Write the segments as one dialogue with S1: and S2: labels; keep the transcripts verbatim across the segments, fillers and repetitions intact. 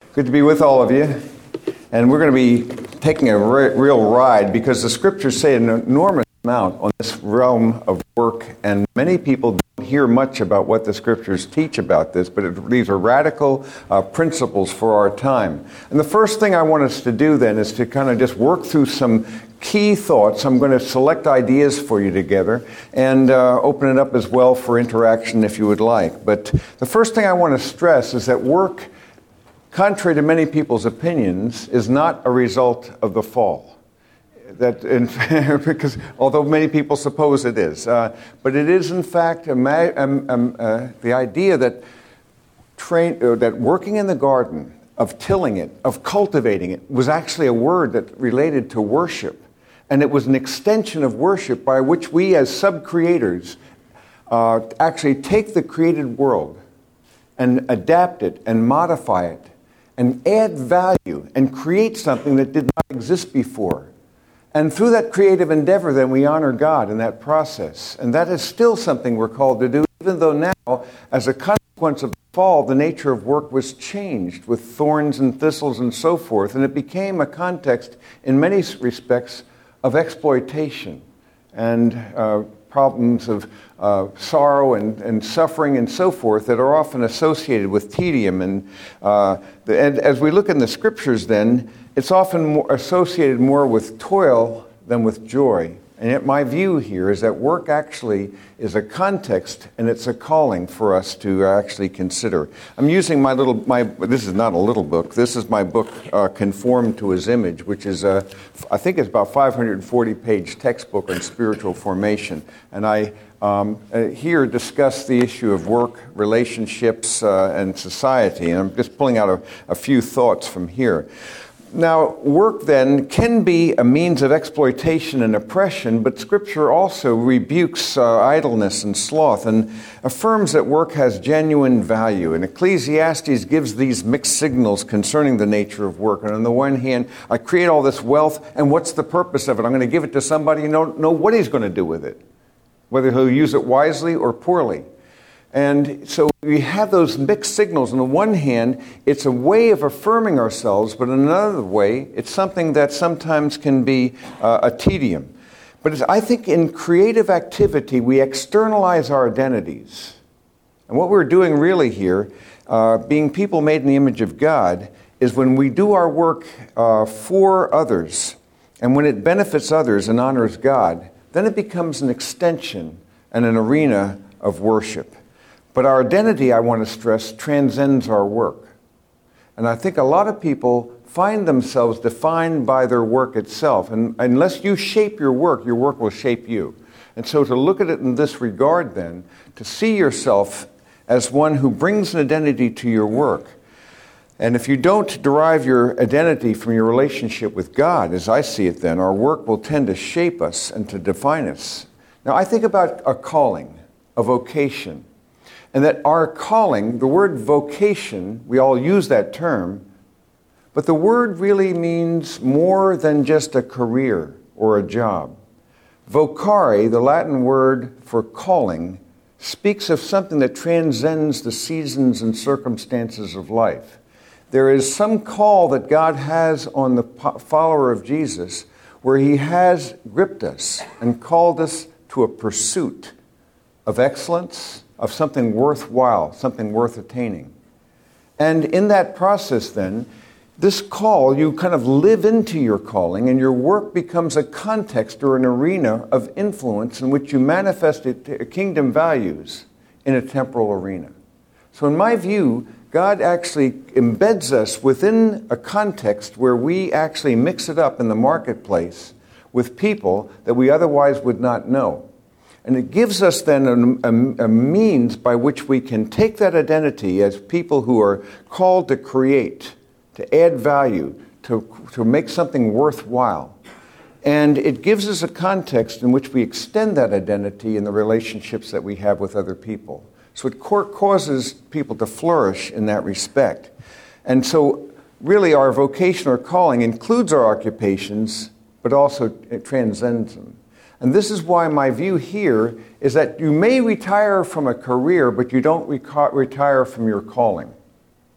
S1: Good to be with all of you. And we're going to be taking a re- real ride because the scriptures say an enormous amount on this realm of work, and many people don't hear much about what the scriptures teach about this, but it, these are radical uh, principles for our time. And the first thing I want us to do then is to kind of just work through some key thoughts. I'm going to select ideas for you together and uh, open it up as well for interaction if you would like. But the first thing I want to stress is that work, contrary to many people's opinions, is not a result of the fall. That, in, because although many people suppose it is, uh, but it is in fact a ma- um, um, uh, the idea that train uh, that working in the garden, of tilling it, of cultivating it, was actually a word that related to worship, and it was an extension of worship by which we, as sub-creators, uh, actually take the created world and adapt it and modify it and add value and create something that did not exist before. And through that creative endeavor, then, we honor God in that process. And that is still something we're called to do, even though now, as a consequence of the fall, the nature of work was changed with thorns and thistles and so forth, and it became a context, in many respects, of exploitation and uh, problems of uh, sorrow and, and suffering and so forth that are often associated with tedium. And, uh, the, and as we look in the scriptures, then, it's often more associated more with toil than with joy. And yet my view here is that work actually is a context and it's a calling for us to actually consider. I'm using my little, my this is not a little book, this is my book, uh, Conformed to His Image, which is, a, I think it's about five hundred forty page textbook on spiritual formation. And I um, uh, here discuss the issue of work, relationships, uh, and society. And I'm just pulling out a, a few thoughts from here. Now, work then can be a means of exploitation and oppression, but Scripture also rebukes uh, idleness and sloth and affirms that work has genuine value. And Ecclesiastes gives these mixed signals concerning the nature of work. And on the one hand, I create all this wealth, and what's the purpose of it? I'm going to give it to somebody and don't know what he's going to do with it, whether he'll use it wisely or poorly. And so we have those mixed signals. On the one hand, it's a way of affirming ourselves, but in another way, it's something that sometimes can be uh, a tedium. But I think in creative activity, we externalize our identities. And what we're doing really here, uh, being people made in the image of God, is when we do our work uh, for others, and when it benefits others and honors God, then it becomes an extension and an arena of worship. But our identity, I want to stress, transcends our work. And I think a lot of people find themselves defined by their work itself. And unless you shape your work, your work will shape you. And so to look at it in this regard then, to see yourself as one who brings an identity to your work. And if you don't derive your identity from your relationship with God, as I see it then, our work will tend to shape us and to define us. Now I think about a calling, a vocation. And that our calling, the word vocation, we all use that term, but the word really means more than just a career or a job. Vocare, the Latin word for calling, speaks of something that transcends the seasons and circumstances of life. There is some call that God has on the follower of Jesus where He has gripped us and called us to a pursuit of excellence, of something worthwhile, something worth attaining. And in that process then, this call, you kind of live into your calling, and your work becomes a context or an arena of influence in which you manifest it, kingdom values in a temporal arena. So in my view, God actually embeds us within a context where we actually mix it up in the marketplace with people that we otherwise would not know. And it gives us then a, a, a means by which we can take that identity as people who are called to create, to add value, to, to make something worthwhile. And it gives us a context in which we extend that identity in the relationships that we have with other people. So it causes people to flourish in that respect. And so really our vocation or calling includes our occupations, but also it transcends them. And this is why my view here is that you may retire from a career, but you don't reca- retire from your calling.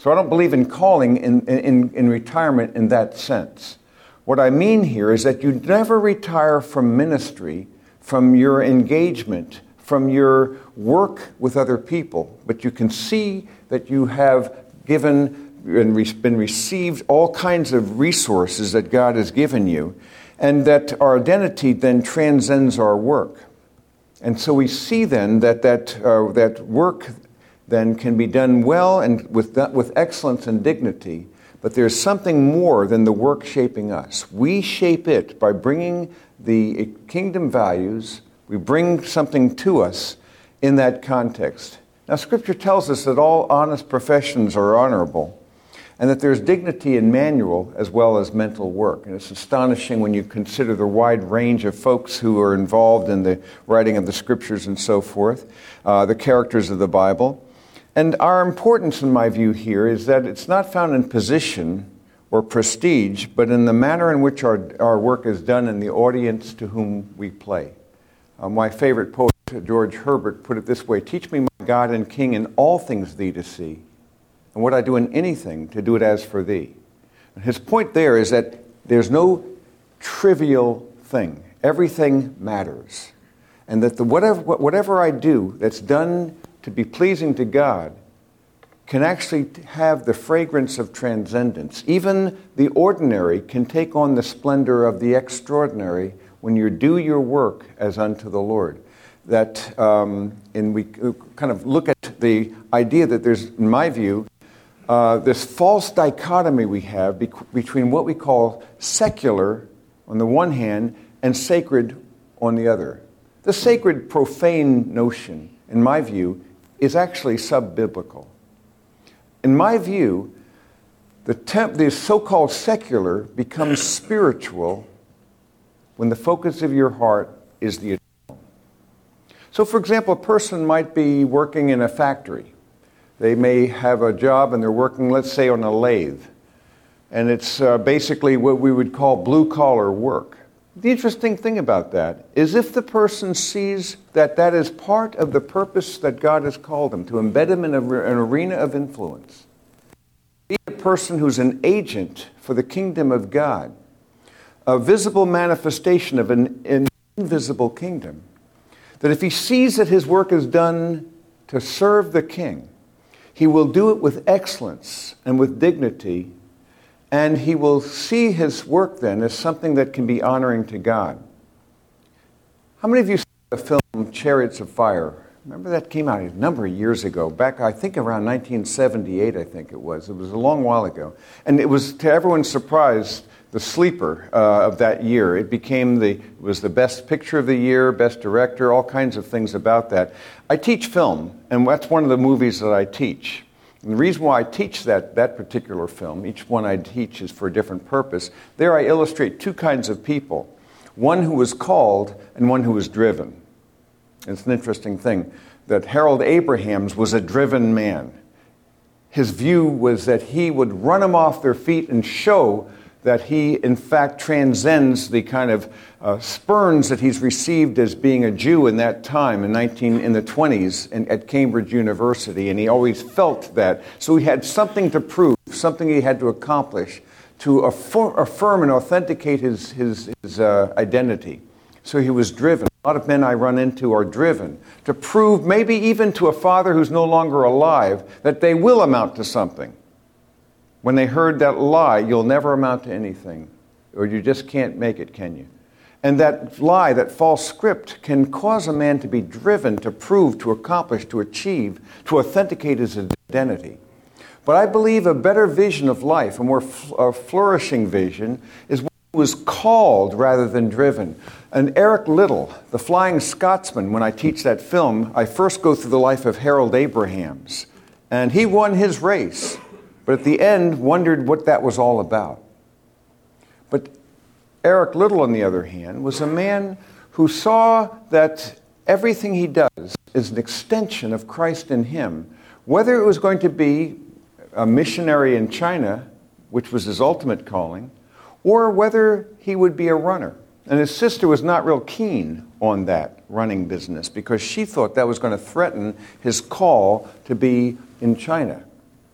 S1: So I don't believe in calling in, in, in retirement in that sense. What I mean here is that you never retire from ministry, from your engagement, from your work with other people, but you can see that you have given and been received all kinds of resources that God has given you, and that our identity then transcends our work. And so we see then that that, uh, that work then can be done well and with, with excellence and dignity, but there's something more than the work shaping us. We shape it by bringing the kingdom values. We bring something to us in that context. Now, Scripture tells us that all honest professions are honorable, and that there's dignity in manual as well as mental work. And it's astonishing when you consider the wide range of folks who are involved in the writing of the Scriptures and so forth, uh, the characters of the Bible. And our importance, in my view, here is that it's not found in position or prestige, but in the manner in which our, our work is done in the audience to whom we play. Uh, my favorite poet, George Herbert, put it this way: "Teach me, my God and King, in all things thee to see, and what I do in anything, to do it as for thee." And his point there is that there's no trivial thing. Everything matters. And that the whatever, whatever I do that's done to be pleasing to God can actually have the fragrance of transcendence. Even the ordinary can take on the splendor of the extraordinary when you do your work as unto the Lord. That, um, and we kind of look at the idea that there's, in my view, uh, this false dichotomy we have be- between what we call secular on the one hand and sacred on the other. The sacred profane notion, in my view, is actually sub-biblical. In my view, the, temp- the so-called secular becomes spiritual when the focus of your heart is the eternal. So, for example, a person might be working in a factory. They may have a job and they're working, let's say, on a lathe. And it's uh, basically what we would call blue-collar work. The interesting thing about that is if the person sees that that is part of the purpose that God has called him, to embed him in a, an arena of influence, be a person who's an agent for the kingdom of God, a visible manifestation of an, an invisible kingdom, that if he sees that his work is done to serve the king, he will do it with excellence and with dignity, and he will see his work then as something that can be honoring to God. How many of you saw the film Chariots of Fire? Remember that came out a number of years ago, back I think around nineteen seventy-eight, I think it was. It was a long while ago. And it was, to everyone's surprise, the sleeper uh, of that year. It became the, it was the best picture of the year, best director, all kinds of things about that. I teach film, and that's one of the movies that I teach. And the reason why I teach that, that particular film, each one I teach is for a different purpose. There I illustrate two kinds of people, one who was called and one who was driven. It's an interesting thing that Harold Abrahams was a driven man. His view was that he would run them off their feet and show that he, in fact, transcends the kind of uh, spurns that he's received as being a Jew in that time, in nineteen in the twenties, in, at Cambridge University, and he always felt that. So he had something to prove, something he had to accomplish to affirm, affirm and authenticate his, his, his uh, identity. So he was driven. A lot of men I run into are driven to prove, maybe even to a father who's no longer alive, that they will amount to something. When they heard that lie, you'll never amount to anything, or you just can't make it, can you? And that lie, that false script, can cause a man to be driven to prove, to accomplish, to achieve, to authenticate his identity. But I believe a better vision of life, a more fl- a flourishing vision, is one who was called rather than driven. And Eric Liddell, the Flying Scotsman, when I teach that film, I first go through the life of Harold Abrahams. And he won his race, but at the end wondered what that was all about. But Eric Liddell, on the other hand, was a man who saw that everything he does is an extension of Christ in him, whether it was going to be a missionary in China, which was his ultimate calling, or whether he would be a runner. And his sister was not real keen on that running business because she thought that was going to threaten his call to be in China.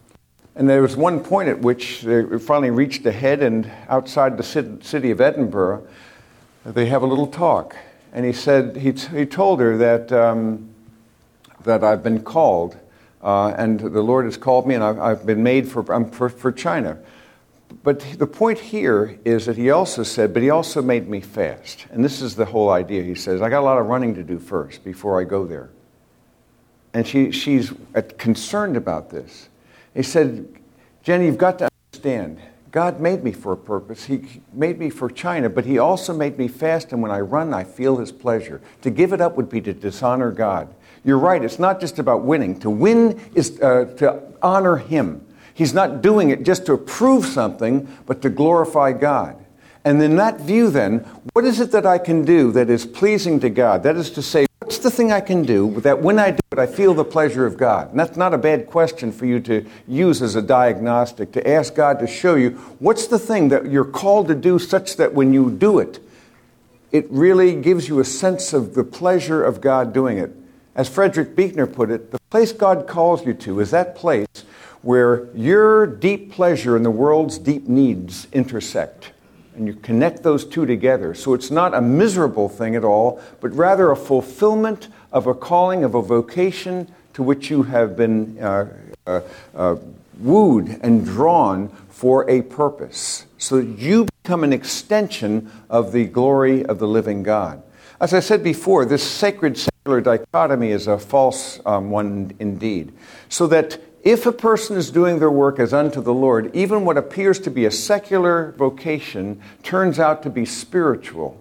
S1: And there was one point at which they finally reached a head, and outside the city of Edinburgh, they have a little talk. And he said, he, t- he told her that, um, that I've been called, uh, and the Lord has called me, and I've, I've been made for, um, for, for China. But the point here is that he also said, but he also made me fast. And this is the whole idea. He says, I got a lot of running to do first before I go there. And she, she's concerned about this. He said, Jenny, you've got to understand, God made me for a purpose. He made me for China, but he also made me fast, and when I run, I feel his pleasure. To give it up would be to dishonor God. You're right, it's not just about winning. To win is uh, to honor him. He's not doing it just to prove something, but to glorify God. And in that view then, what is it that I can do that is pleasing to God? That is to say, what's the thing I can do that when I do it, I feel the pleasure of God? And that's not a bad question for you to use as a diagnostic, to ask God to show you what's the thing that you're called to do such that when you do it, it really gives you a sense of the pleasure of God doing it. As Frederick Buechner put it, the place God calls you to is that place where your deep pleasure and the world's deep needs intersect. And you connect those two together. So it's not a miserable thing at all, but rather a fulfillment of a calling, of a vocation to which you have been uh, uh, uh, wooed and drawn for a purpose. So that you become an extension of the glory of the living God. As I said before, this sacred-secular dichotomy is a false um, one indeed. So that if a person is doing their work as unto the Lord, even what appears to be a secular vocation turns out to be spiritual.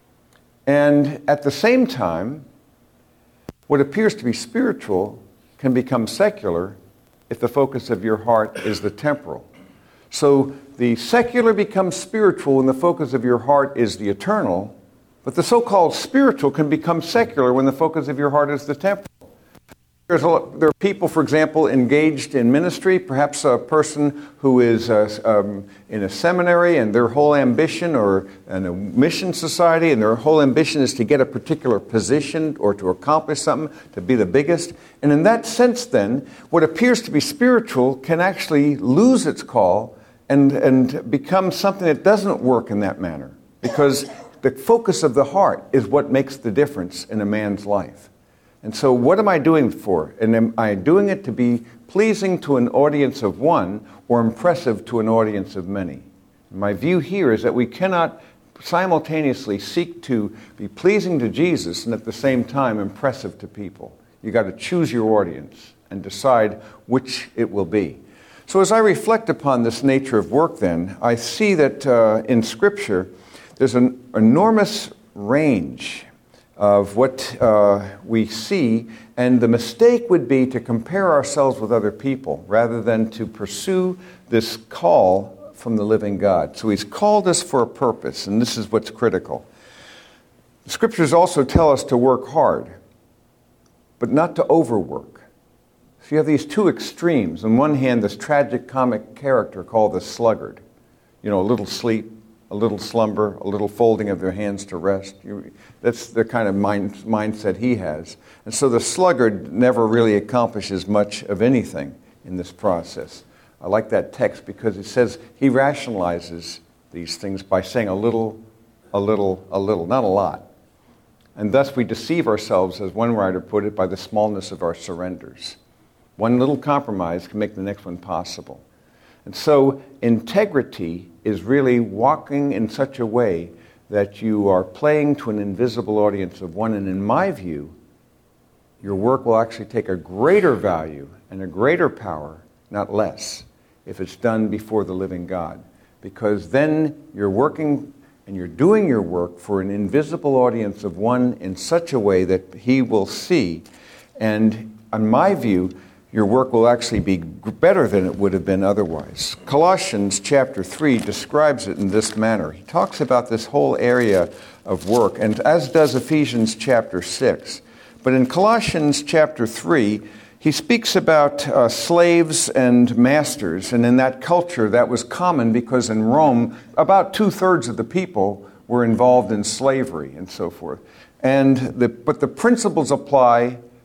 S1: And at the same time, what appears to be spiritual can become secular if the focus of your heart is the temporal. So the secular becomes spiritual when the focus of your heart is the eternal, but the so-called spiritual can become secular when the focus of your heart is the temporal. There's a lot, there are people, for example, engaged in ministry, perhaps a person who is uh, um, in a seminary and their whole ambition, or in a mission society, and their whole ambition is to get a particular position or to accomplish something, to be the biggest. And in that sense, then, what appears to be spiritual can actually lose its call and, and become something that doesn't work in that manner, because the focus of the heart is what makes the difference in a man's life. And so what am I doing for? And am I doing it to be pleasing to an audience of one or impressive to an audience of many? My view here is that we cannot simultaneously seek to be pleasing to Jesus and at the same time impressive to people. You've got to choose your audience and decide which it will be. So as I reflect upon this nature of work then, I see that uh, in Scripture there's an enormous range of what uh, we see, and the mistake would be to compare ourselves with other people rather than to pursue this call from the living God. So he's called us for a purpose, and this is what's critical. The Scriptures also tell us to work hard, but not to overwork. So you have these two extremes. On one hand, this tragic comic character called the sluggard. You know, a little sleep, a little slumber, a little folding of their hands to rest. You, that's the kind of mind, mindset he has. And so the sluggard never really accomplishes much of anything in this process. I like that text because it says he rationalizes these things by saying a little, a little, a little, not a lot. And thus we deceive ourselves, as one writer put it, by the smallness of our surrenders. One little compromise can make the next one possible. And so integrity is really walking in such a way that you are playing to an invisible audience of one. And in my view, your work will actually take a greater value and a greater power, not less, if it's done before the living God. Because then you're working and you're doing your work for an invisible audience of one in such a way that he will see. And in my view, your work will actually be better than it would have been otherwise. Colossians chapter three describes it in this manner. He talks about this whole area of work, and as does Ephesians chapter six. But in Colossians chapter three, he speaks about uh, slaves and masters, and in that culture that was common because in Rome, about two-thirds of the people were involved in slavery and so forth. And the, but the principles apply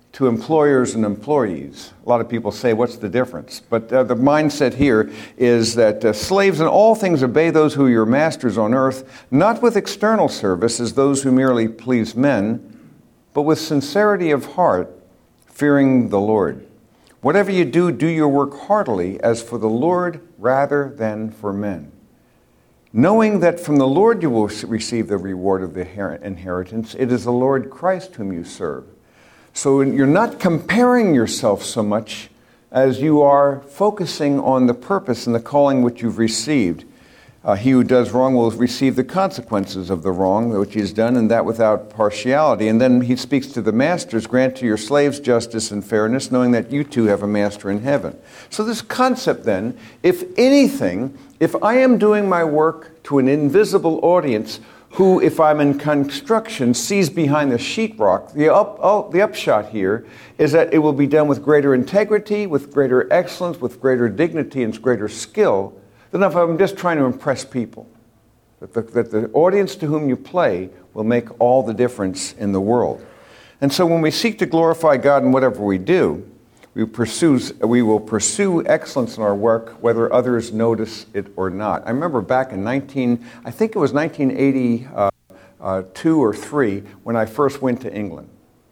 S1: to employers and employees. A lot of people say, what's the difference? But uh, the mindset here is that uh, slaves in all things obey those who are your masters on earth, not with external service as those who merely please men, but with sincerity of heart, fearing the Lord. Whatever you do, do your work heartily as for the Lord rather than for men, knowing that from the Lord you will receive the reward of the inheritance. It is the Lord Christ whom you serve. So you're not comparing yourself so much as you are focusing on the purpose and the calling which you've received. Uh, he who does wrong will receive the consequences of the wrong which he has done, and that without partiality. And then he speaks to the masters, grant to your slaves justice and fairness, knowing that you too have a master in heaven. So this concept then, if anything, if I am doing my work to an invisible audience, who, if I'm in construction, sees behind the sheetrock, the, up, oh, the upshot here is that it will be done with greater integrity, with greater excellence, with greater dignity, and greater skill than if I'm just trying to impress people. That the, that the audience to whom you play will make all the difference in the world. And so when we seek to glorify God in whatever we do, we, pursue, we will pursue excellence in our work, whether others notice it or not. I remember back in nineteen, I think it was nineteen eighty-two or three, when I first went to England.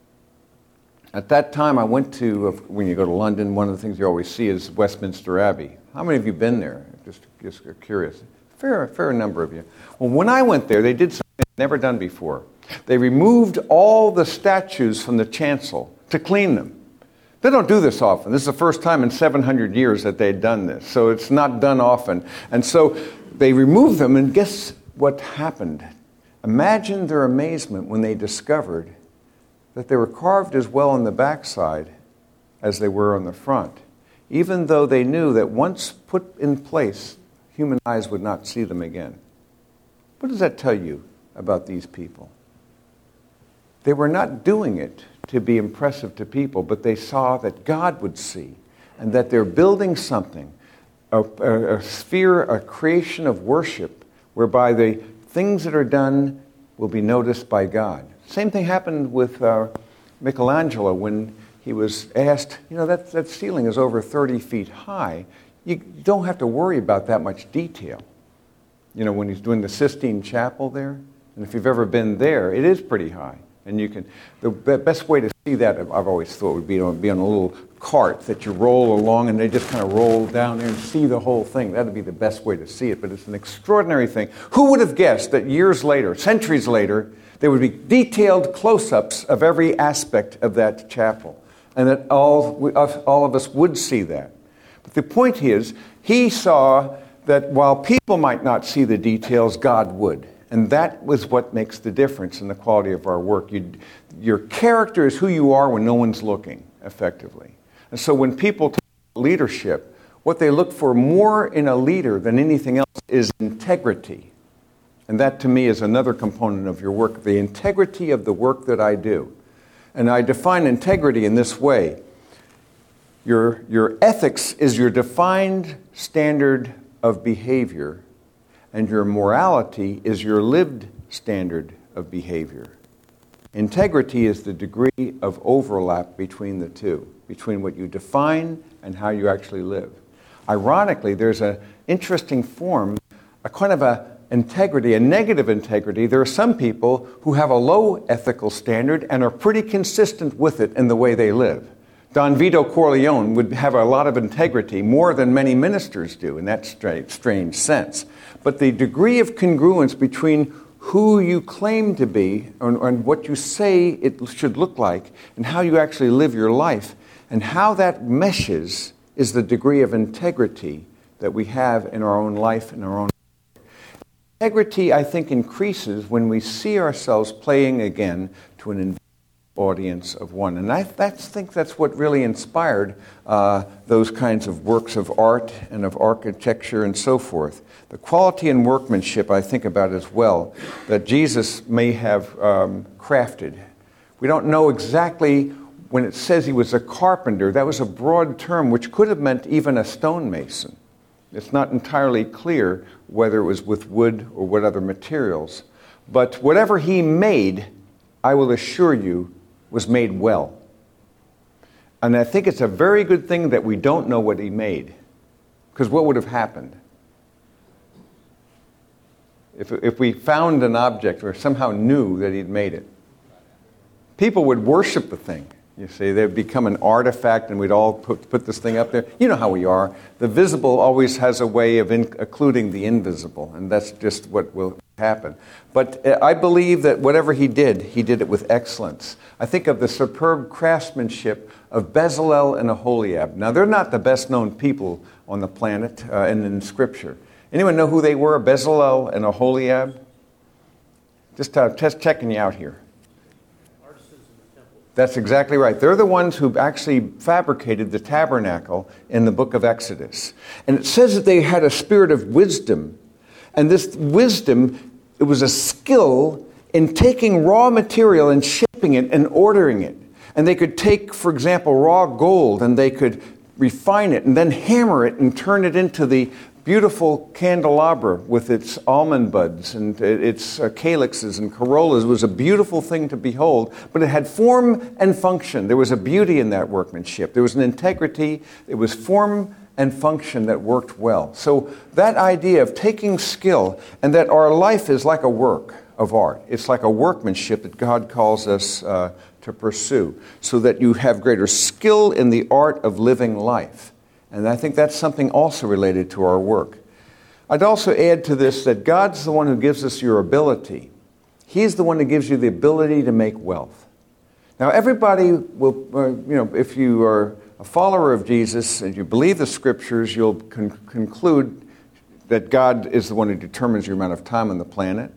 S1: At that time, I went to, when you go to London, one of the things you always see is Westminster Abbey. How many of you have been there? Just, just curious. Fair, fair number of you. Well, when I went there, they did something they'd never done before. They removed all the statues from the chancel to clean them. They don't do this often. This is the first time in seven hundred years that they'd done this. So it's not done often. And so they removed them, and guess what happened? Imagine their amazement when they discovered that they were carved as well on the backside as they were on the front, even though they knew that once put in place, human eyes would not see them again. What does that tell you about these people? They were not doing it to be impressive to people, but they saw that God would see, and that they're building something, a, a, a sphere, a creation of worship, whereby the things that are done will be noticed by God. Same thing happened with uh, Michelangelo when he was asked, you know, that, that ceiling is over thirty feet high. You don't have to worry about that much detail. You know, when he's doing the Sistine Chapel there, and if you've ever been there, it is pretty high. And you can, the best way to see that, I've always thought, would be to be on a little cart that you roll along, and they just kind of roll down there and see the whole thing. That would be the best way to see it, but it's an extraordinary thing. Who would have guessed that years later, centuries later, there would be detailed close-ups of every aspect of that chapel, and that all, all of us would see that. But the point is, he saw that while people might not see the details, God would. And that was what makes the difference in the quality of our work. You, your character is who you are when no one's looking, effectively. And so when people take leadership, what they look for more in a leader than anything else is integrity. And that, to me, is another component of your work, the integrity of the work that I do. And I define integrity in this way. Your, your ethics is your defined standard of behavior, and your morality is your lived standard of behavior. Integrity is the degree of overlap between the two, between what you define and how you actually live. Ironically, there's an interesting form, a kind of a integrity, a negative integrity. There are some people who have a low ethical standard and are pretty consistent with it in the way they live. Don Vito Corleone would have a lot of integrity, more than many ministers do in that strange sense. But the degree of congruence between who you claim to be and, and what you say it should look like and how you actually live your life and how that meshes is the degree of integrity that we have in our own life and our own life. Integrity, I think, increases when we see ourselves playing again to an audience of one. And I that's, think that's what really inspired uh, those kinds of works of art and of architecture and so forth. The quality and workmanship I think about as well that Jesus may have um, crafted. We don't know exactly when it says he was a carpenter. That was a broad term which could have meant even a stonemason. It's not entirely clear whether it was with wood or what other materials. But whatever he made, I will assure you, was made well. And I think it's a very good thing that we don't know what he made. Because what would have happened? If, if we found an object or somehow knew that he'd made it, people would worship the thing. You see, they'd become an artifact and we'd all put, put this thing up there. You know how we are. The visible always has a way of in, including the invisible, and that's just what will happen. But I believe that whatever he did, he did it with excellence. I think of the superb craftsmanship of Bezalel and Aholiab. Now, they're not the best-known people on the planet uh, and in Scripture. Anyone know who they were, Bezalel and Aholiab? Just, uh, just checking you out here. That's exactly right. They're the ones who actually fabricated the tabernacle in the book of Exodus. And it says that they had a spirit of wisdom. And this wisdom, it was a skill in taking raw material and shaping it and ordering it. And they could take, for example, raw gold and they could refine it and then hammer it and turn it into the beautiful candelabra with its almond buds and its uh, calyxes and corollas. It was a beautiful thing to behold, but it had form and function. There was a beauty in that workmanship. There was an integrity. It was form and function that worked well. So that idea of taking skill and that our life is like a work of art. It's like a workmanship that God calls us uh, to pursue so that you have greater skill in the art of living life. And I think that's something also related to our work. I'd also add to this that God's the one who gives us your ability. He's the one who gives you the ability to make wealth. Now, everybody will, uh, you know, if you are a follower of Jesus and you believe the Scriptures, you'll con- conclude that God is the one who determines your amount of time on the planet,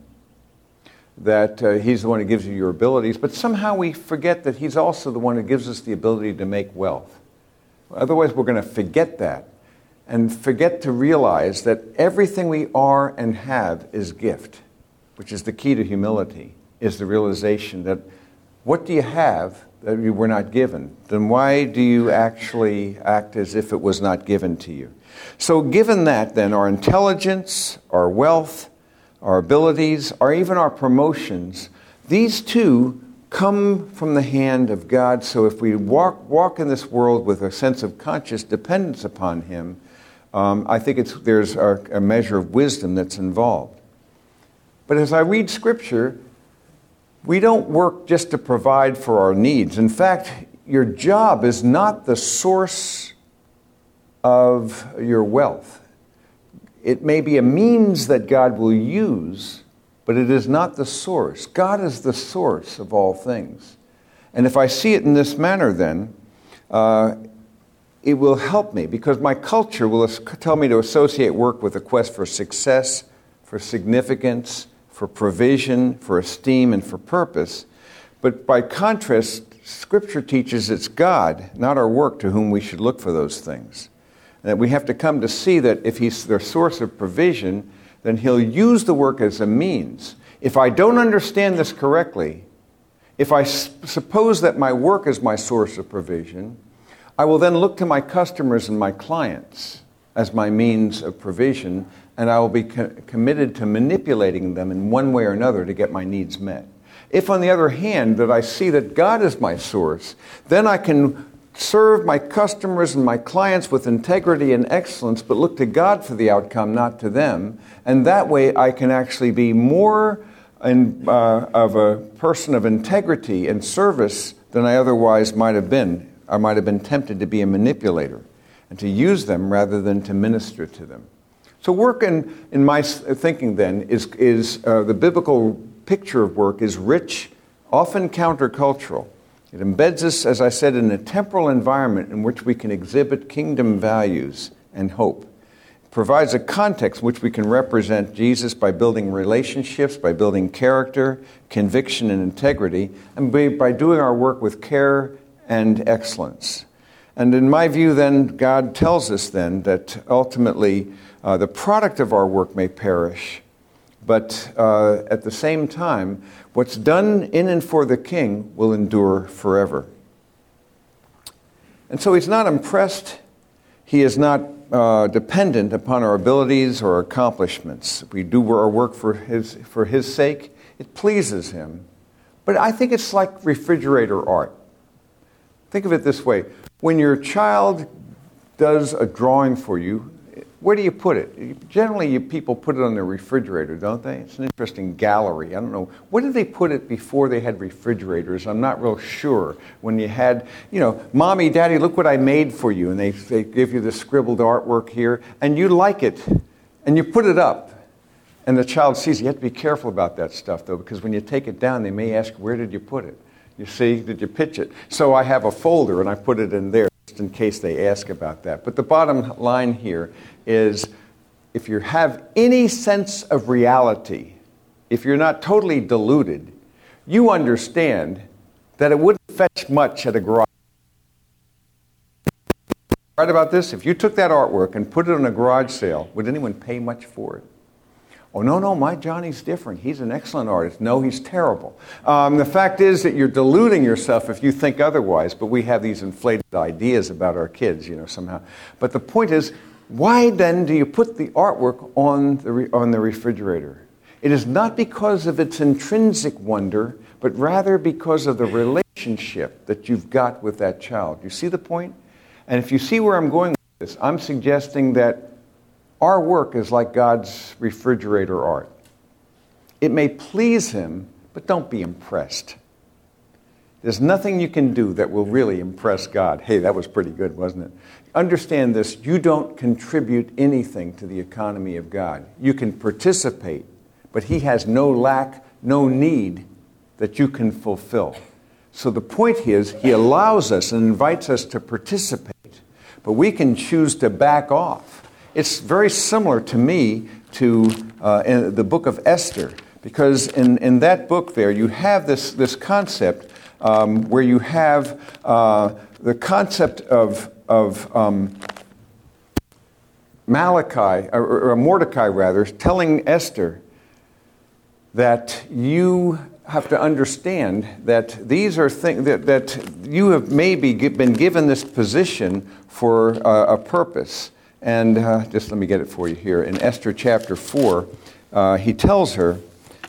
S1: that uh, He's the one who gives you your abilities, but somehow we forget that He's also the one who gives us the ability to make wealth. Otherwise, we're going to forget that and forget to realize that everything we are and have is gift, which is the key to humility, is the realization that what do you have that you were not given? Then why do you actually act as if it was not given to you? So given that, then, our intelligence, our wealth, our abilities, or even our promotions, these two come from the hand of God. So if we walk walk in this world with a sense of conscious dependence upon Him, um, I think it's there's a, a measure of wisdom that's involved. But as I read Scripture, we don't work just to provide for our needs. In fact, your job is not the source of your wealth. It may be a means that God will use, but it is not the source. God is the source of all things. And if I see it in this manner, then, uh, it will help me, because my culture will tell me to associate work with a quest for success, for significance, for provision, for esteem, and for purpose. But by contrast, Scripture teaches it's God, not our work, to whom we should look for those things. And that we have to come to see that if He's the source of provision, then He'll use the work as a means. If I don't understand this correctly, if I s- suppose that my work is my source of provision, I will then look to my customers and my clients as my means of provision, and I will be co- committed to manipulating them in one way or another to get my needs met. If, on the other hand, that I see that God is my source, then I can serve my customers and my clients with integrity and excellence, but look to God for the outcome, not to them. And that way I can actually be more in, uh, of a person of integrity and service than I otherwise might have been. I might have been tempted to be a manipulator and to use them rather than to minister to them. So work, in, in my thinking then, is, is uh, the biblical picture of work is rich, often countercultural. It embeds us, as I said, in a temporal environment in which we can exhibit kingdom values and hope. It provides a context in which we can represent Jesus by building relationships, by building character, conviction, and integrity, and by, by doing our work with care and excellence. And in my view, then, God tells us then that ultimately uh, the product of our work may perish, but uh, at the same time, what's done in and for the King will endure forever. And so He's not impressed. He is not uh, dependent upon our abilities or accomplishments. If we do our work for his, for his sake, it pleases Him. But I think it's like refrigerator art. Think of it this way. When your child does a drawing for you, where do you put it? Generally, you, people put it on the refrigerator, don't they? It's an interesting gallery. I don't know. Where did they put it before they had refrigerators? I'm not real sure. When you had, you know, Mommy, Daddy, look what I made for you. And they, they give you the scribbled artwork here. And you like it. And you put it up. And the child sees it. You have to be careful about that stuff, though, because when you take it down, they may ask, where did you put it? You see, did you pitch it? So I have a folder, and I put it in there, just in case they ask about that. But the bottom line here is, if you have any sense of reality, if you're not totally deluded, you understand that it wouldn't fetch much at a garage. Right about this? If you took that artwork and put it on a garage sale, would anyone pay much for it? Oh, no, no, my Johnny's different. He's an excellent artist. No, he's terrible. Um, the fact is that you're deluding yourself if you think otherwise, but we have these inflated ideas about our kids, you know, somehow. But the point is, why then do you put the artwork on the, re- on the refrigerator? It is not because of its intrinsic wonder, but rather because of the relationship that you've got with that child. You see the point? And if you see where I'm going with this, I'm suggesting that our work is like God's refrigerator art. It may please Him, but don't be impressed. There's nothing you can do that will really impress God. Hey, that was pretty good, wasn't it? Understand this, you don't contribute anything to the economy of God. You can participate, but He has no lack, no need that you can fulfill. So the point is, He allows us and invites us to participate, but we can choose to back off. It's very similar to me to uh, in the book of Esther, because in, in that book there you have this, this concept um, where you have uh, the concept of, of um, Malachi, or, or Mordecai rather, telling Esther that you have to understand that these are things that, that you have maybe been given this position for uh, a purpose. And uh, just let me get it for you here. In Esther chapter four, uh, he tells her,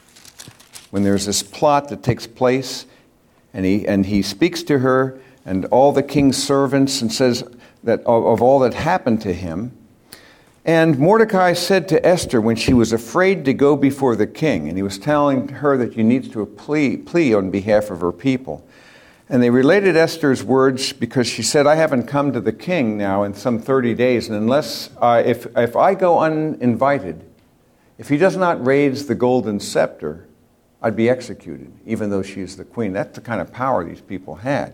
S1: when there's this plot that takes place, and he and he speaks to her and all the king's servants and says that of, of all that happened to him. And Mordecai said to Esther when she was afraid to go before the king, and he was telling her that she needs to plea, plea on behalf of her people. And they related Esther's words because she said, I haven't come to the king now in some thirty days, and unless, uh, if, if I go uninvited, if he does not raise the golden scepter, I'd be executed, even though she's the queen. That's the kind of power these people had.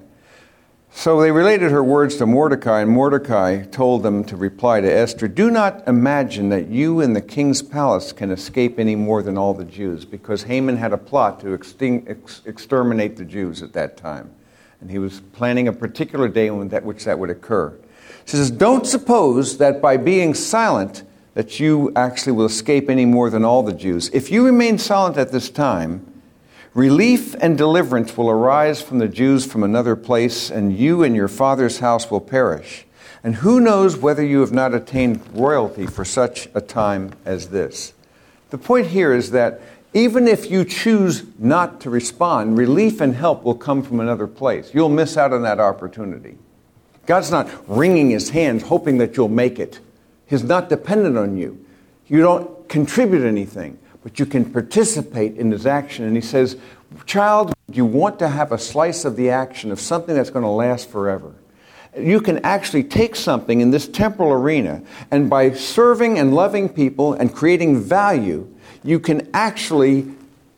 S1: So they related her words to Mordecai, and Mordecai told them to reply to Esther, do not imagine that you in the king's palace can escape any more than all the Jews, because Haman had a plot to exting- ex- exterminate the Jews at that time. And he was planning a particular day on that, which that would occur. She says, don't suppose that by being silent that you actually will escape any more than all the Jews. If you remain silent at this time, relief and deliverance will arise from the Jews from another place, and you and your father's house will perish. And who knows whether you have not attained royalty for such a time as this. The point here is that even if you choose not to respond, relief and help will come from another place. You'll miss out on that opportunity. God's not wringing His hands hoping that you'll make it. He's not dependent on you. You don't contribute anything, but you can participate in His action. And He says, child, you want to have a slice of the action of something that's going to last forever. You can actually take something in this temporal arena, and by serving and loving people and creating value, you can actually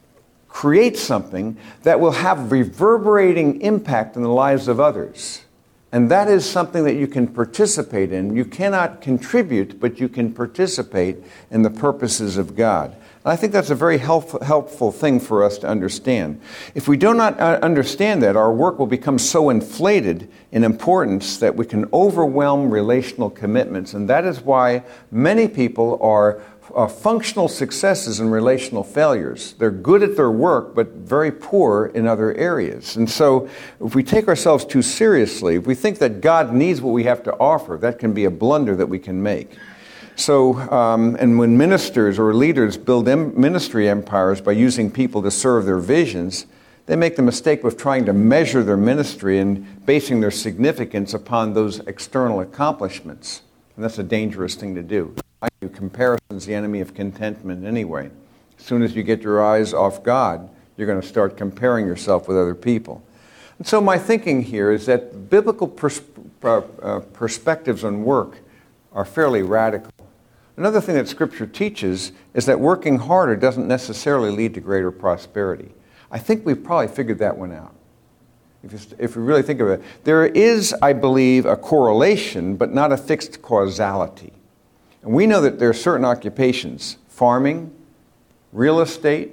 S1: create something that will have reverberating impact in the lives of others. And that is something that you can participate in. You cannot contribute, but you can participate in the purposes of God. And I think that's a very helpful, helpful thing for us to understand. If we do not understand that, our work will become so inflated in importance that we can overwhelm relational commitments. And that is why many people are Uh, functional successes and relational failures. They're good at their work, but very poor in other areas. And so if we take ourselves too seriously, if we think that God needs what we have to offer, that can be a blunder that we can make. So, um, and when ministers or leaders build em- ministry empires by using people to serve their visions, they make the mistake of trying to measure their ministry and basing their significance upon those external accomplishments. And that's a dangerous thing to do. Comparison's the enemy of contentment anyway. As soon as you get your eyes off God, you're going to start comparing yourself with other people. And so my thinking here is that biblical pers- uh, uh, perspectives on work are fairly radical. Another thing that Scripture teaches is that working harder doesn't necessarily lead to greater prosperity. I think we've probably figured that one out. If you, if you really think of it, there is, I believe, a correlation, but not a fixed causality. And we know that there are certain occupations, farming, real estate,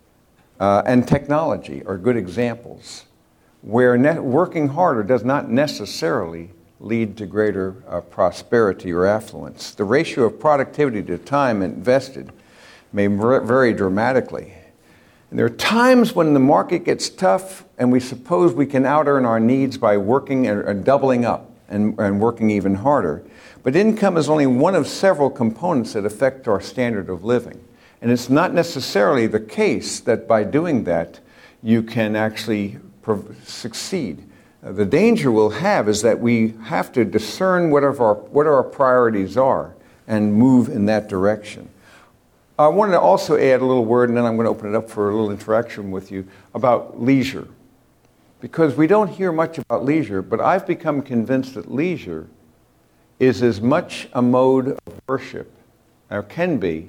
S1: uh, and technology are good examples, where ne- working harder does not necessarily lead to greater uh, prosperity or affluence. The ratio of productivity to time invested may vary dramatically. And there are times when the market gets tough and we suppose we can out-earn our needs by working and, and doubling up and, and working even harder. But income is only one of several components that affect our standard of living. And it's not necessarily the case that by doing that you can actually pro- succeed. Uh, the danger we'll have is that we have to discern what, of our, what our priorities are and move in that direction. I wanted to also add a little word, and then I'm going to open it up for a little interaction with you, about leisure. Because we don't hear much about leisure, but I've become convinced that leisure is as much a mode of worship, or can be,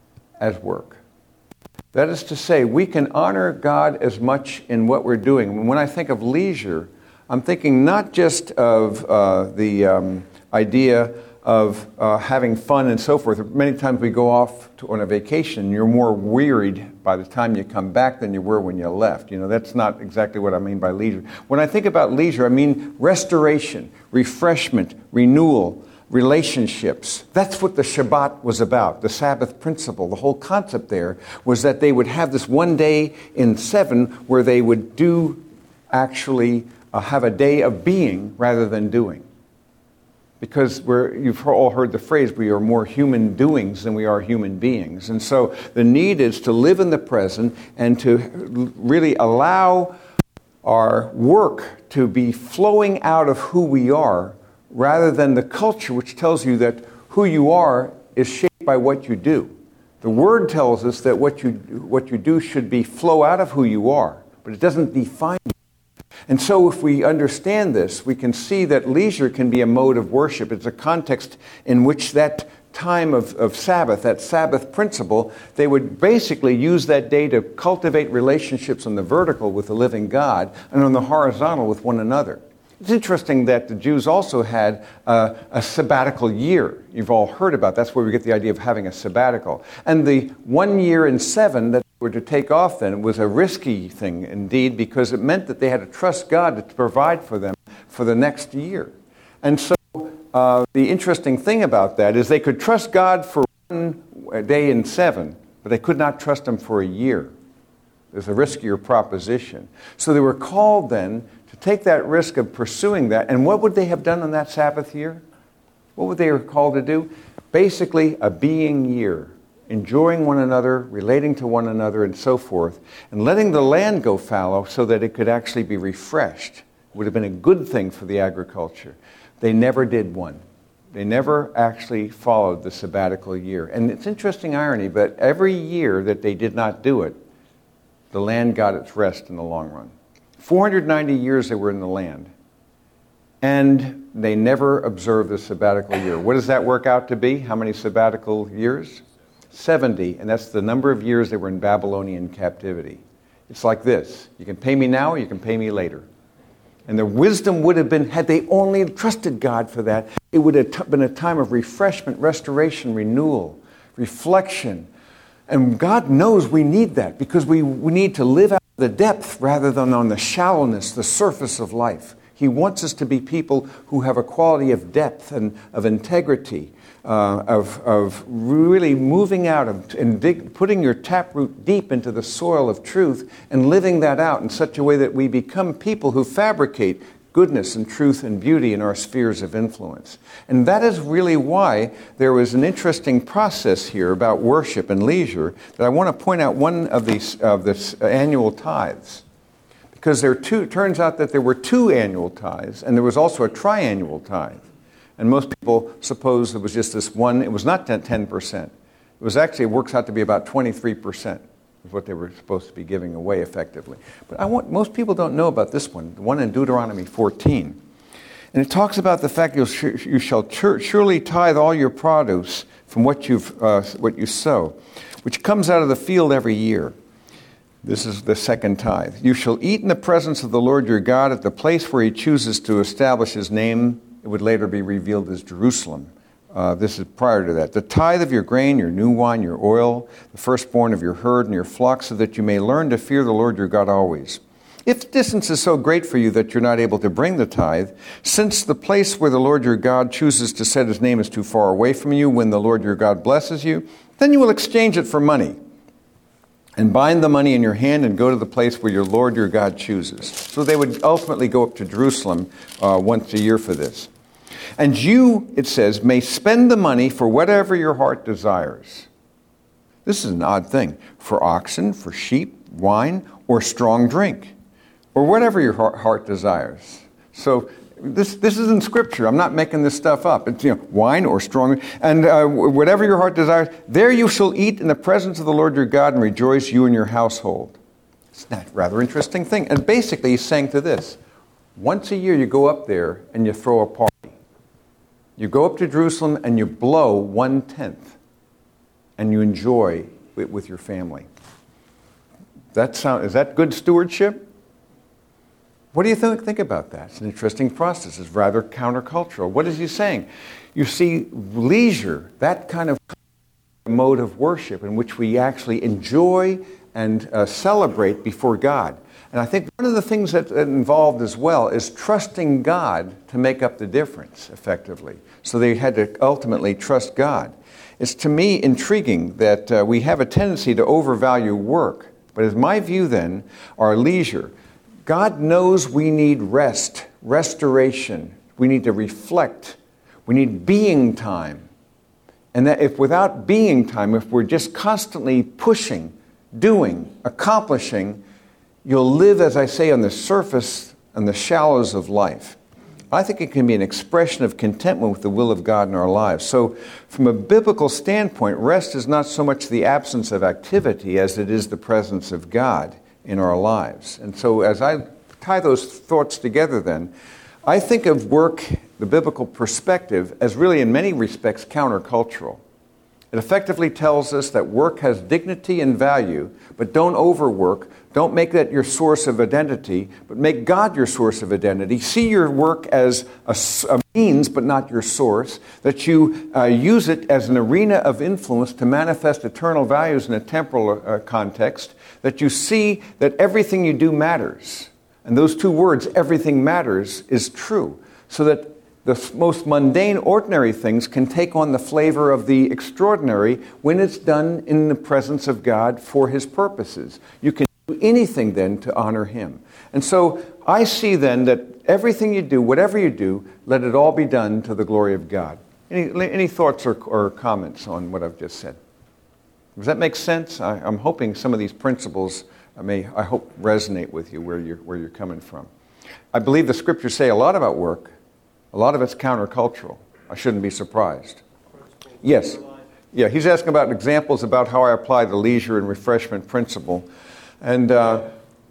S1: as work. That is to say, we can honor God as much in what we're doing. When I think of leisure, I'm thinking not just of uh, the um, idea of uh, having fun and so forth. Many times we go off to, on a vacation, you're more wearied by the time you come back than you were when you left. You know, that's not exactly what I mean by leisure. When I think about leisure, I mean restoration, refreshment, renewal, relationships. That's what the Shabbat was about, the Sabbath principle. The whole concept there was that they would have this one day in seven where they would do actually uh, have a day of being rather than doing. Because we're, you've all heard the phrase, we are more human doings than we are human beings. And so the need is to live in the present and to really allow our work to be flowing out of who we are rather than the culture which tells you that who you are is shaped by what you do. The Word tells us that what you, what you do should be flow out of who you are, but it doesn't define you. And so if we understand this, we can see that leisure can be a mode of worship. It's a context in which that time of, of Sabbath, that Sabbath principle, they would basically use that day to cultivate relationships on the vertical with the living God and on the horizontal with one another. It's interesting that the Jews also had uh, a sabbatical year. You've all heard about that. That's where we get the idea of having a sabbatical. And the one year in seven that were to take off then was a risky thing indeed, because it meant that they had to trust God to provide for them for the next year. And so uh, the interesting thing about that is they could trust God for one day in seven, but they could not trust Him for a year. It was a riskier proposition. So they were called then to take that risk of pursuing that. And what would they have done on that Sabbath year? What would they be called to do? Basically, a being year. Enjoying one another, relating to one another, and so forth, and letting the land go fallow so that it could actually be refreshed. It would have been a good thing for the agriculture. They never did one. They never actually followed the sabbatical year. And it's interesting irony, but every year that they did not do it, the land got its rest in the long run. four hundred ninety years they were in the land, and they never observed the sabbatical year. What does that work out to be? How many sabbatical years? seventy, and that's the number of years they were in Babylonian captivity. It's like this. You can pay me now or you can pay me later. And the wisdom would have been, had they only trusted God for that, it would have t- been a time of refreshment, restoration, renewal, reflection. And God knows we need that because we, we need to live out the depth rather than on the shallowness, the surface of life. He wants us to be people who have a quality of depth and of integrity, uh, of, of really moving out of, and dig, putting your taproot deep into the soil of truth and living that out in such a way that we become people who fabricate goodness and truth and beauty in our spheres of influence. And that is really why there was an interesting process here about worship and leisure that I want to point out one of these of the annual tithes. Because there two, it turns out that there were two annual tithes, and there was also a triannual tithe. And most people suppose it was just this one. It was not ten percent. It was actually, it works out to be about twenty-three percent is what they were supposed to be giving away effectively. But I want, most people don't know about this one, the one in Deuteronomy fourteen. And it talks about the fact you'll, you shall surely tithe all your produce from what, you've, uh, what you sow, which comes out of the field every year. This is the second tithe. You shall eat in the presence of the Lord your God at the place where he chooses to establish his name. It would later be revealed as Jerusalem. Uh, this is prior to that. The tithe of your grain, your new wine, your oil, the firstborn of your herd and your flock, so that you may learn to fear the Lord your God always. If the distance is so great for you that you're not able to bring the tithe, since the place where the Lord your God chooses to set his name is too far away from you when the Lord your God blesses you, then you will exchange it for money and bind the money in your hand and go to the place where your Lord your God chooses. So they would ultimately go up to Jerusalem uh, once a year for this. And you, it says, may spend the money for whatever your heart desires. This is an odd thing. For oxen, for sheep, wine, or strong drink, or whatever your heart desires. So this this is in Scripture. I'm not making this stuff up. It's, you know, wine or strong, and uh, whatever your heart desires, there you shall eat in the presence of the Lord your God and rejoice, you and your household. It's a rather interesting thing. And basically he's saying to this, once a year you go up there and you throw a party. You go up to Jerusalem and you blow one-tenth, and you enjoy it with your family. That sound, is that good stewardship? What do you think, think about that? It's an interesting process. It's rather countercultural. What is he saying? You see, leisure, that kind of mode of worship in which we actually enjoy and uh, celebrate before God. And I think one of the things that involved as well is trusting God to make up the difference effectively. So they had to ultimately trust God. It's to me intriguing that uh, we have a tendency to overvalue work. But as my view then, our leisure, God knows we need rest, restoration. We need to reflect. We need being time. And that if without being time, if we're just constantly pushing, doing, accomplishing, you'll live, as I say, on the surface and the shallows of life. I think it can be an expression of contentment with the will of God in our lives. So from a biblical standpoint, rest is not so much the absence of activity as it is the presence of God in our lives. And so as I tie those thoughts together then, I think of work, the biblical perspective, as really in many respects countercultural. It effectively tells us that work has dignity and value, but don't overwork. Don't make that your source of identity, but make God your source of identity. See your work as a, a means, but not your source. That you uh, use it as an arena of influence to manifest eternal values in a temporal uh, context. That you see that everything you do matters. And those two words, everything matters, is true. So that the most mundane, ordinary things can take on the flavor of the extraordinary when it's done in the presence of God for his purposes. You can do anything then to honor him. And so I see then that everything you do, whatever you do, let it all be done to the glory of God. Any, any thoughts or, or comments on what I've just said? Does that make sense? I, I'm hoping some of these principles may, I hope, resonate with you where you're, where you're coming from. I believe the scriptures say a lot about work. A lot of it's countercultural. I shouldn't be surprised. Yes. Yeah, he's asking about examples about how I apply the leisure and refreshment principle. And uh,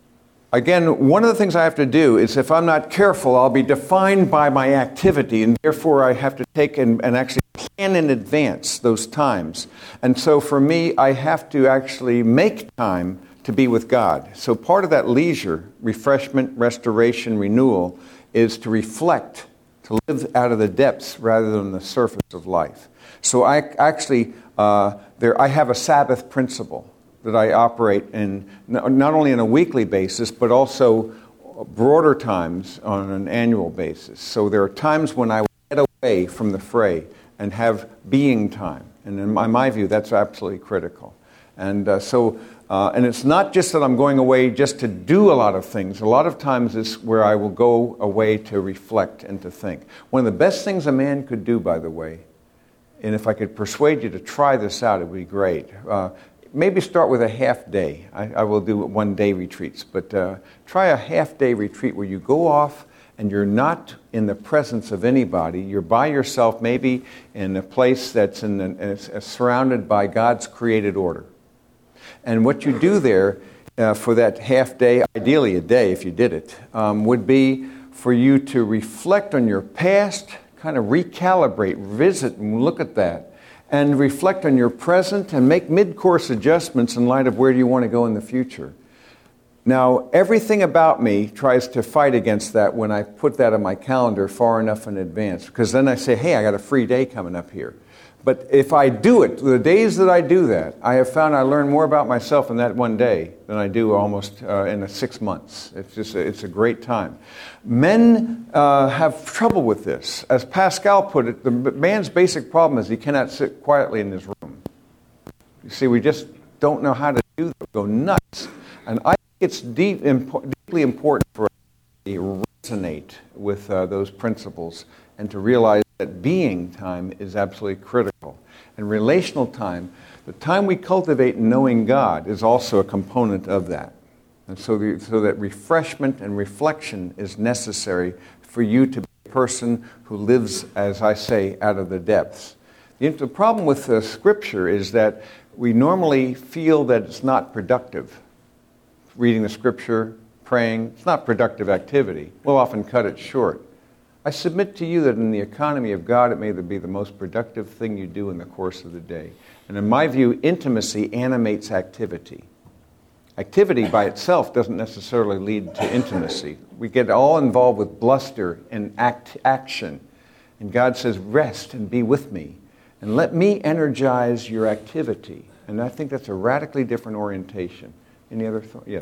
S1: again, one of the things I have to do is if I'm not careful, I'll be defined by my activity, and therefore I have to take and, and actually plan in advance those times. And so for me, I have to actually make time to be with God. So part of that leisure, refreshment, restoration, renewal, is to reflect, to live out of the depths rather than the surface of life. So I actually, uh, there, I have a Sabbath principle that I operate in, not only on a weekly basis, but also broader times on an annual basis. So there are times when I get away from the fray and have being time. And in my, my view, that's absolutely critical. And uh, so, uh, and it's not just that I'm going away just to do a lot of things. A lot of times it's where I will go away to reflect and to think. One of the best things a man could do, by the way, and if I could persuade you to try this out, it would be great. Uh, maybe start with a half day. I, I will do one day retreats, but uh, try a half day retreat where you go off and you're not in the presence of anybody. You're by yourself, maybe in a place that's in an, uh, surrounded by God's created order. And what you do there uh, for that half day, ideally a day if you did it, um, would be for you to reflect on your past, kind of recalibrate, visit and look at that, and reflect on your present and make mid-course adjustments in light of where you want to go in the future. Now, everything about me tries to fight against that when I put that on my calendar far enough in advance, because then I say, hey, I got a free day coming up here. But if I do it, the days that I do that, I have found I learn more about myself in that one day than I do almost uh, in the six months. It's just a, it's a great time. Men uh, have trouble with this. As Pascal put it, the man's basic problem is he cannot sit quietly in his room. You see, we just don't know how to do that. Go nuts. And I think it's deep, impo- deeply important for us to resonate with uh, those principles and to realize that being time is absolutely critical. And relational time, the time we cultivate in knowing God, is also a component of that. And so, the, so that refreshment and reflection is necessary for you to be a person who lives, as I say, out of the depths. The, the problem with the Scripture is that we normally feel that it's not productive. Reading the Scripture, praying, it's not productive activity. We'll often cut it short. I submit to you that in the economy of God, it may be the most productive thing you do in the course of the day. And in my view, intimacy animates activity. Activity by itself doesn't necessarily lead to intimacy. We get all involved with bluster and act, action. And God says, rest and be with me. And let me energize your activity. And I think that's a radically different orientation. Any other thoughts? Yes.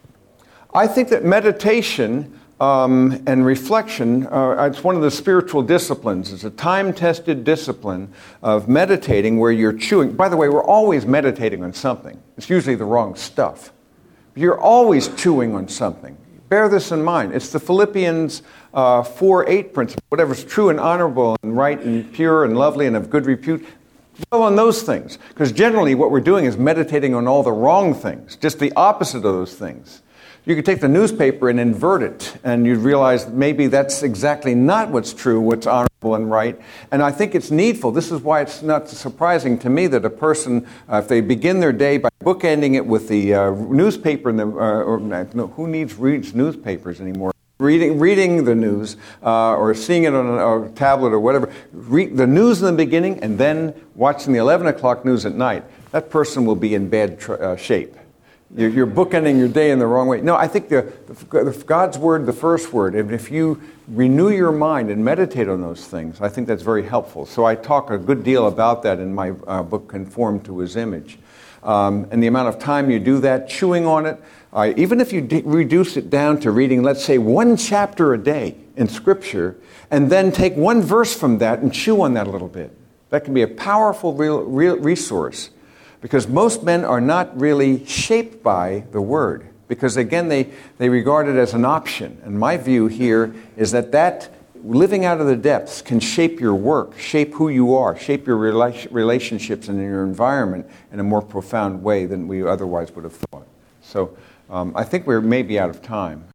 S1: I think that meditation um, and reflection, uh, it's one of the spiritual disciplines. It's a time-tested discipline of meditating where you're chewing. By the way, we're always meditating on something. It's usually the wrong stuff. You're always chewing on something. Bear this in mind. It's the Philippians uh, four eight principle. Whatever's true and honorable and right and pure and lovely and of good repute, dwell on those things. Because generally what we're doing is meditating on all the wrong things, just the opposite of those things. You could take the newspaper and invert it, and you'd realize that maybe that's exactly not what's true, what's honorable and right. And I think it's needful. This is why it's not surprising to me that a person, uh, if they begin their day by bookending it with the uh, newspaper, and the, uh, or no, who needs reads newspapers anymore? Reading, reading the news uh, or seeing it on a, a tablet or whatever, read the news in the beginning and then watching the eleven o'clock news at night, that person will be in bad tr- uh, shape. You're, you're bookending your day in the wrong way. No, I think the, the God's word, the first word, and if you renew your mind and meditate on those things, I think that's very helpful. So I talk a good deal about that in my uh, book, Conform to His Image. Um, and the amount of time you do that, chewing on it, uh, even if you de- reduce it down to reading, let's say, one chapter a day in Scripture, and then take one verse from that and chew on that a little bit. That can be a powerful real, real resource. Because most men are not really shaped by the Word. Because again, they, they regard it as an option. And my view here is that that living out of the depths can shape your work, shape who you are, shape your rela- relationships and your environment in a more profound way than we otherwise would have thought. So um, I think we're maybe out of time.